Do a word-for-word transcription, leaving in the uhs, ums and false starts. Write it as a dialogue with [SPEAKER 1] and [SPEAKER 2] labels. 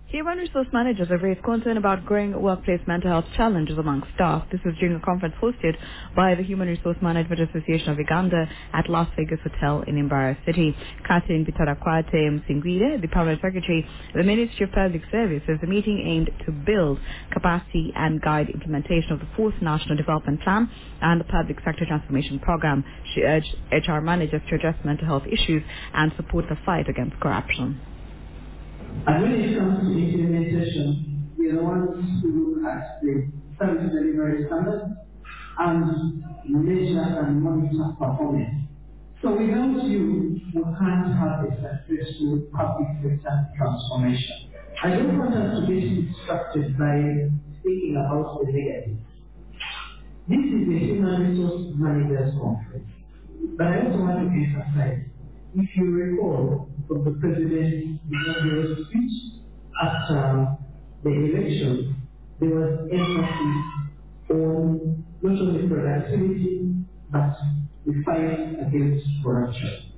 [SPEAKER 1] Human resource managers have raised concern about growing workplace mental health challenges among staff. This was during a conference hosted by the Human Resource Management Association of Uganda at Las Vegas Hotel in Mbarara City. Catherine Bitarakwate Msingwire, the Permanent Secretary of the Ministry of Public Service, says the meeting aimed to build capacity and guide implementation of the fourth National Development Plan and the Public Sector Transformation Program. She urged H R managers to address mental health issues and support the fight against corruption.
[SPEAKER 2] And when it comes to implementation, we are the ones who look at the service delivery standards and measure and monitor performance. So without you, we can't have a successful public sector transformation. I don't want us to get distracted by speaking about the negatives. This is the Human Resource Managers Conference. But I also want to emphasize, if you recall from the President's inaugural speech after the election, there was emphasis on not only productivity, but the fight against corruption.